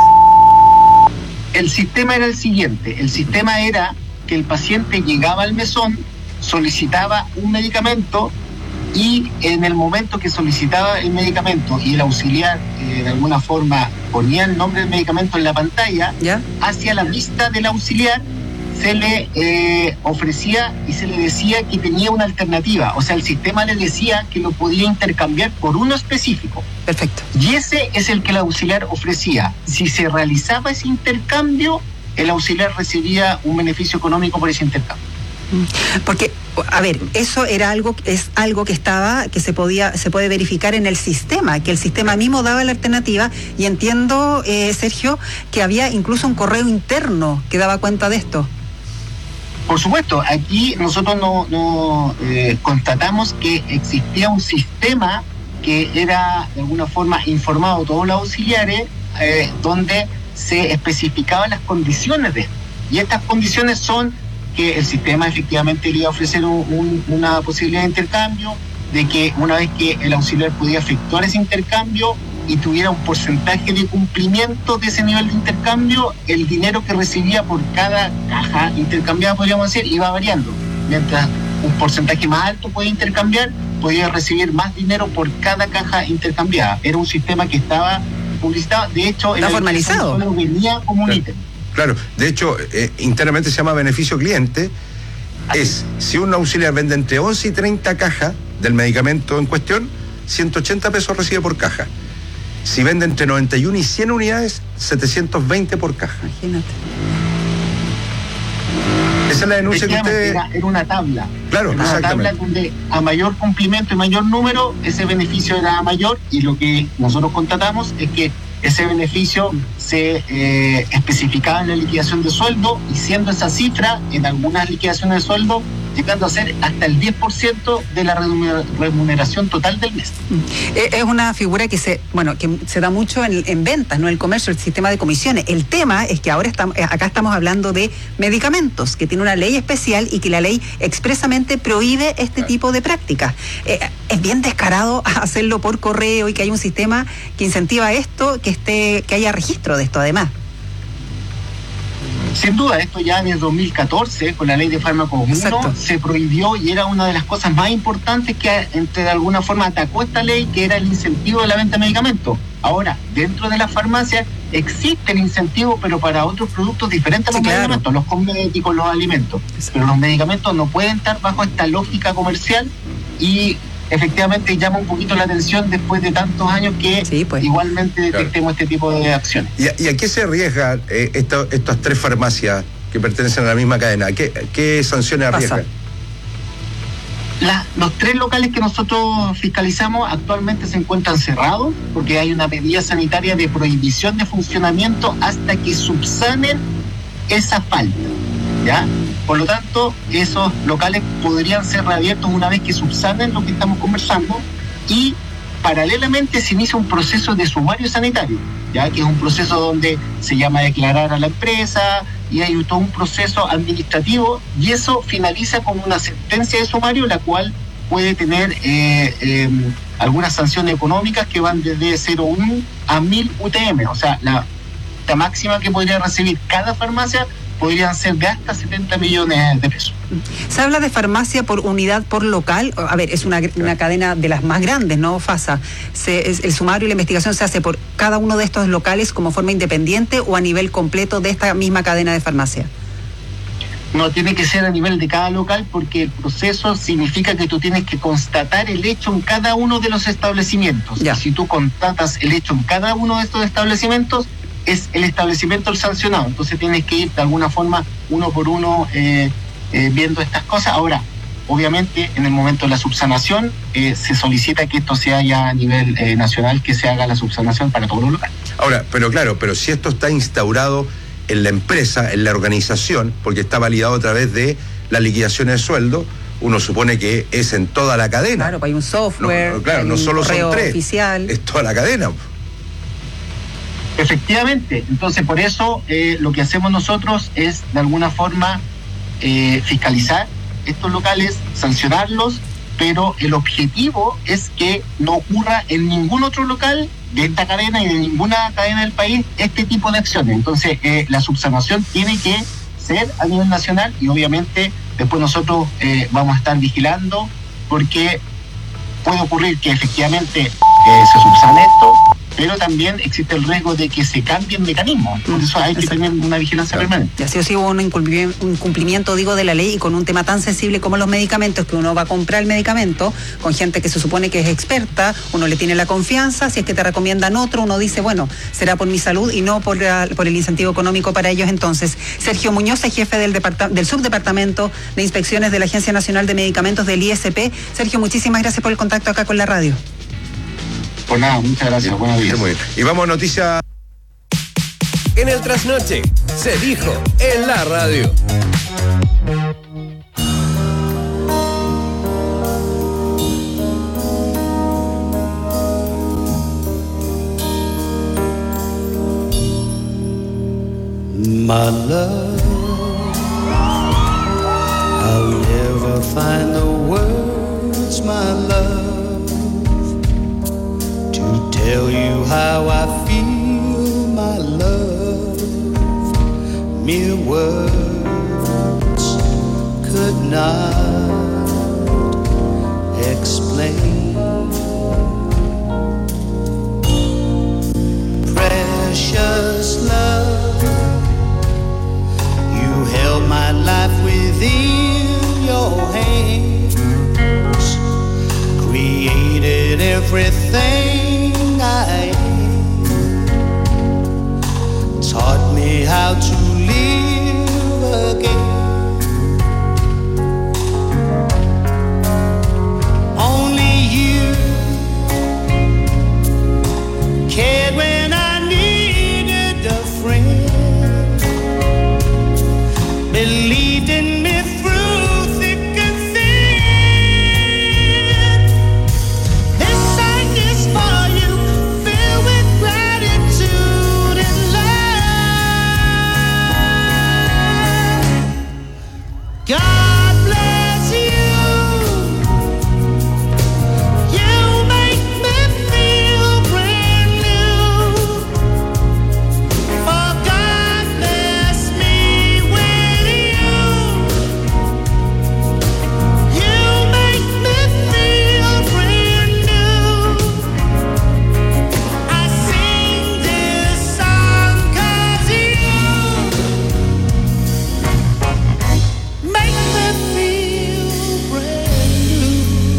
El sistema era el siguiente. El sistema era que el paciente llegaba al mesón, solicitaba un medicamento y en el momento que solicitaba el medicamento y el auxiliar de alguna forma ponía el nombre del medicamento en la pantalla, hacia la vista del auxiliar se le ofrecía y se le decía que tenía una alternativa. O sea, el sistema le decía que lo podía intercambiar por uno específico. Perfecto. Y ese es el que el auxiliar ofrecía. Si se realizaba ese intercambio, el auxiliar recibía un beneficio económico por ese intercambio. Porque, a ver, eso era es algo que se puede verificar en el sistema, que el sistema mismo daba la alternativa, y entiendo, Sergio, que había incluso un correo interno que daba cuenta de esto. Por supuesto, aquí nosotros constatamos que existía un sistema que era de alguna forma informado a todos los auxiliares, donde se especificaban las condiciones de esto. Y estas condiciones son que el sistema efectivamente le iba a ofrecer una posibilidad de intercambio, de que una vez que el auxiliar podía efectuar ese intercambio y tuviera un porcentaje de cumplimiento de ese nivel de intercambio, el dinero que recibía por cada caja intercambiada, podríamos decir, iba variando. Mientras un porcentaje más alto podía intercambiar, podía recibir más dinero por cada caja intercambiada. Era un sistema que estaba publicitado, de hecho, está formalizado. Venía como un ítem. Claro, de hecho, internamente se llama beneficio cliente. Es, si un auxiliar vende entre 11 y 30 cajas del medicamento en cuestión, 180 pesos recibe por caja. Si vende entre 91 y 100 unidades, 720 por caja. Imagínate. Esa es la denuncia que usted... Era una tabla. Claro, era una tabla donde a mayor cumplimiento y mayor número, ese beneficio era mayor, y lo que nosotros constatamos es que ese beneficio se especificaba en la liquidación de sueldo, y siendo esa cifra en algunas liquidaciones de sueldo llegando a ser hasta el 10% de la remuneración total del mes. Es una figura que se da mucho en ventas, ¿no? El comercio, el sistema de comisiones. El tema es que ahora acá estamos hablando de medicamentos, que tiene una ley especial y que la ley expresamente prohíbe este tipo de prácticas. Es bien descarado hacerlo por correo y que haya un sistema que incentiva esto, que haya registro de esto además. Sin duda, esto ya desde 2014, con la ley de fármacos 1, se prohibió, y era una de las cosas más importantes que de alguna forma atacó esta ley, que era el incentivo de la venta de medicamentos. Ahora, dentro de las farmacias existe el incentivo, pero para otros productos diferentes a los medicamentos, los cosméticos, los alimentos. Pero los medicamentos no pueden estar bajo esta lógica comercial, y efectivamente llama un poquito la atención después de tantos años que igualmente detectemos este tipo de acciones. ¿Y a qué se arriesgan estas tres farmacias que pertenecen a la misma cadena? ¿Qué sanciones arriesgan? Los tres locales que nosotros fiscalizamos actualmente se encuentran cerrados porque hay una medida sanitaria de prohibición de funcionamiento hasta que subsanen esa falta, ¿ya? Por lo tanto, esos locales podrían ser reabiertos una vez que subsanen lo que estamos conversando, y paralelamente se inicia un proceso de sumario sanitario, ya que es un proceso donde se llama a declarar a la empresa y hay todo un proceso administrativo, y eso finaliza con una sentencia de sumario, la cual puede tener algunas sanciones económicas que van desde 0,1 a 1.000 UTM, o sea, la máxima que podría recibir cada farmacia podrían ser de hasta 70 millones de pesos. Se habla de farmacia por unidad, por local. A ver, es una cadena de las más grandes, ¿no, FASA? ¿El sumario y la investigación se hace por cada uno de estos locales como forma independiente o a nivel completo de esta misma cadena de farmacia? No, tiene que ser a nivel de cada local, porque el proceso significa que tú tienes que constatar el hecho en cada uno de los establecimientos. Y si tú constatas el hecho en cada uno de estos establecimientos, es el establecimiento el sancionado. Entonces tienes que ir de alguna forma uno por uno viendo estas cosas. Ahora, obviamente, en el momento de la subsanación se solicita que esto sea ya a nivel nacional, que se haga la subsanación para todos los locales. Ahora, pero si esto está instaurado en la empresa, en la organización, porque está validado a través de la liquidación de sueldo, uno supone que es en toda la cadena. Claro, hay un software, no solo son tres, oficial. Es toda la cadena. Efectivamente, entonces por eso lo que hacemos nosotros es de alguna forma fiscalizar estos locales, sancionarlos, pero el objetivo es que no ocurra en ningún otro local de esta cadena y de ninguna cadena del país este tipo de acciones. Entonces la subsanación tiene que ser a nivel nacional, y obviamente Después nosotros vamos a estar vigilando porque puede ocurrir que efectivamente se subsane esto, pero también existe el riesgo de que se cambien mecanismos. Por eso hay que tener una vigilancia permanente. Y así o sí hubo un incumplimiento, digo, de la ley, y con un tema tan sensible como los medicamentos, que uno va a comprar el medicamento con gente que se supone que es experta, uno le tiene la confianza, si es que te recomiendan otro, uno dice, bueno, será por mi salud y no por el incentivo económico para ellos. Entonces, Sergio Muñoz es jefe del subdepartamento de inspecciones de la Agencia Nacional de Medicamentos del ISP. Sergio, muchísimas gracias por el contacto acá con la radio. Por nada, muchas gracias. Buenos días. Muy bien. Y vamos a noticias. En el trasnoche se dijo en la radio. My love, I'll never find the words, my love, to tell you how I feel, my love. Mere words could not explain. Precious love, you held my life within your hands, created everything I am, taught me how to live again. Only you cared when I needed a friend, believed in me through thick and thin. This song is for you, filled with gratitude and love. God bless you. You make me feel brand new. For God bless me with you. You make me feel brand new. I sing this song 'cause you make me feel brand new.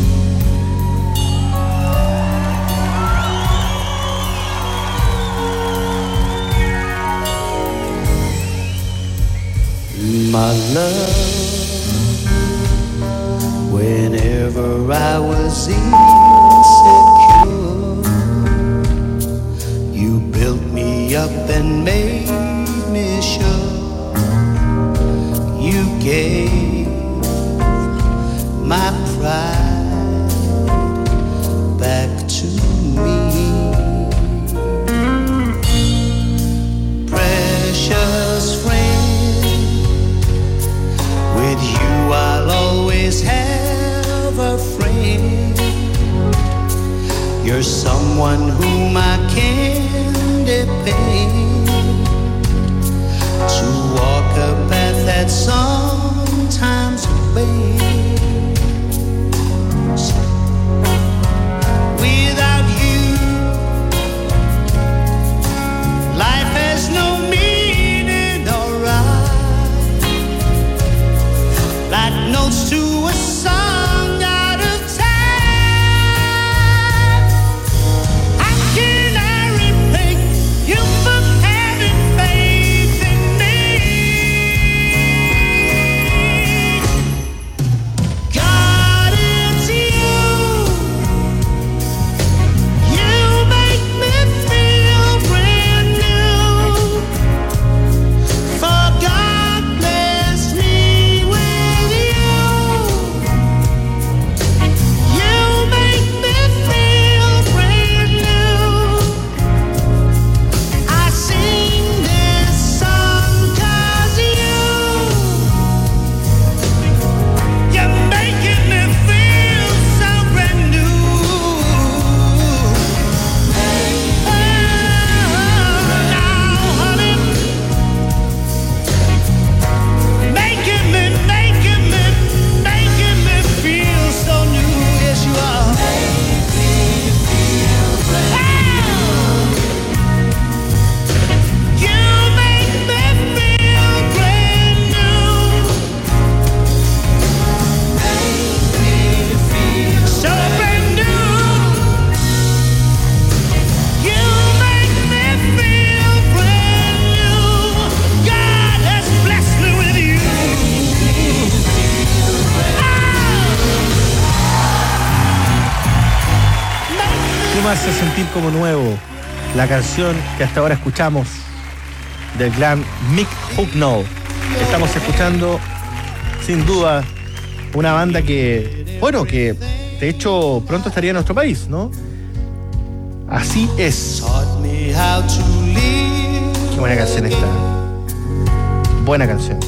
My love, whenever I was insecure, you built me up and made me sure. You gave my pride back to me. Precious friend, with you I'll always have a friend. You're someone whom I can depend, to walk a path that sometimes bends. Without you, life has no meaning or rhyme, like notes to a song out of time. How can I repay you for having faith in me? Tú me haces sentir como nuevo. La canción que hasta ahora escuchamos del gran Mick Hucknall. Estamos escuchando, sin duda, una banda que, bueno, que de hecho pronto estaría en nuestro país, ¿no? Así es. Qué buena canción esta. Buena canción.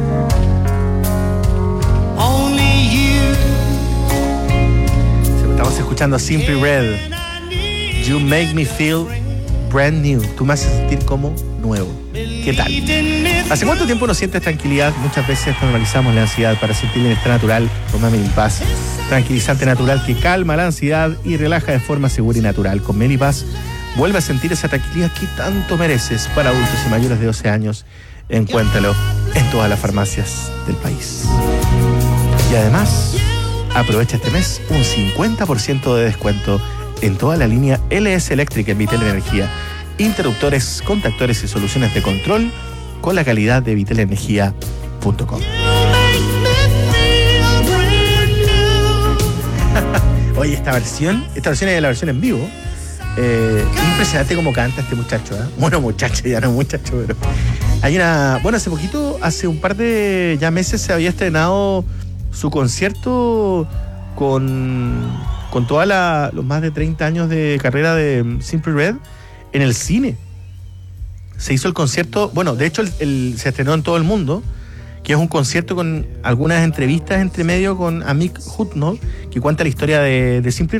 Estamos escuchando Simply Red. You make me feel brand new. Tú me haces sentir como nuevo. ¿Qué tal? ¿Hace cuánto tiempo no sientes tranquilidad? Muchas veces normalizamos la ansiedad para sentir bienestar natural. Toma Melipaz, tranquilizante natural que calma la ansiedad y relaja de forma segura y natural. Con Melipaz vuelve a sentir esa tranquilidad que tanto mereces. Para adultos y mayores de 12 años, encuéntralo en todas las farmacias del país. Y además, aprovecha este mes un 50% de descuento en toda la línea LS Eléctrica en Vitel Energía. Interruptores, contactores y soluciones de control con la calidad de vitelenergia.com. Oye, esta versión es la versión en vivo. Impresionante cómo canta este muchacho, ¿eh? Bueno, muchacho, ya no muchacho, pero hay una... Bueno, hace un par de ya meses se había estrenado su concierto con todos los más de 30 años de carrera de Simply Red en el cine. Se hizo el concierto, bueno, de hecho se estrenó en todo el mundo, que es un concierto con algunas entrevistas entre medio con Mick Hucknall, que cuenta la historia de Simply